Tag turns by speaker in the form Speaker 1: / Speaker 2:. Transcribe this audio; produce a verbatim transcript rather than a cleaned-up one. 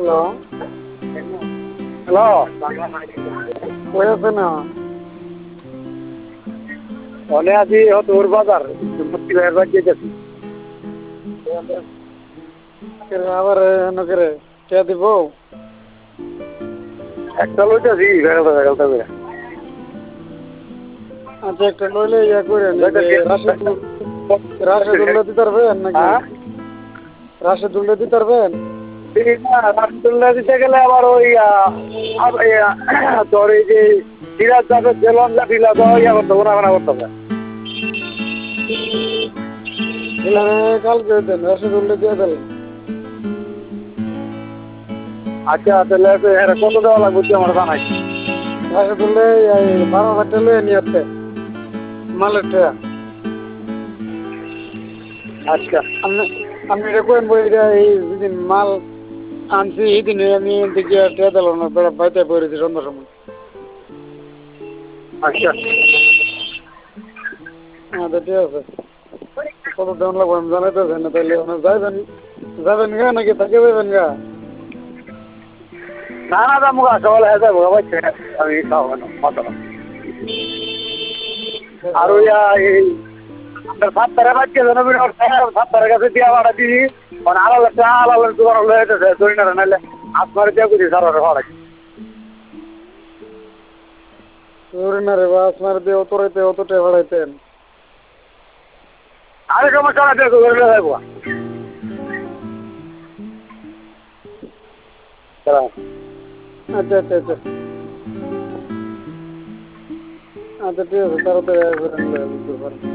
Speaker 1: hello
Speaker 2: hello
Speaker 1: কই আছে না
Speaker 2: অনে আছি তোর বাজার যেতেছি
Speaker 1: আবার নকরে কে দিব
Speaker 2: একটা লইতেছি বেড়াতে বেড়াতে করে
Speaker 1: আচ্ছা একটা নইলে ইয়া করেন রাশেদুল রাশেদুল্লাহ দিতে পারবেন নাকি রাশেদুল্লাহ দিতে পারবেন
Speaker 2: রাসদুল্লাহ দিতে গেলে আবার ওই তোর এই যে সিরাজ যাবে জেলন যা ঢিলা দেওয়া ইয়া করতে হবে না করতে হবে
Speaker 1: কালকে দেন রাশেদুল্লাহ দিয়ে দেন
Speaker 2: আচ্ছা তাহলে কত দেওয়া লাগবে আমার জানাই
Speaker 1: রাশেদুল্লাহ বারো হাজার টাকা লয়ে নিয়ে আসতে মালের টাকা
Speaker 2: আচ্ছা
Speaker 1: আপনি আপনি এটা করেন বই এই যেদিন মাল আনছি এই দিনে আমি দেখি টেয়া দিল না বেড়া বাইতে পড়েছি সন্ধ্যার সময়
Speaker 2: আচ্ছা
Speaker 1: আচ্ছা ঠিক আছে কত দাম লাগবে আমি জানাইতেছেন না তাহলে যাইবেন যাবেন গা নাকি থাকে যাবেন গা
Speaker 2: না না দাম মুখ আসা বলে হ্যাঁ যাবো আমি খাওয়া মতো আর ওই এই সাত তারা বাচ্চা জনবিন সাত তারের কাছে দিয়া ভাড়া দিবি আলাল একটা আলাল তোমার লয়েছে ধরি না নাহলে আপনার দিয়া করি সার ভাড়া
Speaker 1: তোরে না রে বা আপনার দিয়ে অত রাইতে অত টাকা ভাড়াইতেন
Speaker 2: আমি সমস্যা না দেখো করে যাবো
Speaker 1: আচ্ছা আচ্ছা আচ্ছা আচ্ছা ঠিক আছে তাড়াতাড়ি আসবেন বুঝতে পারেন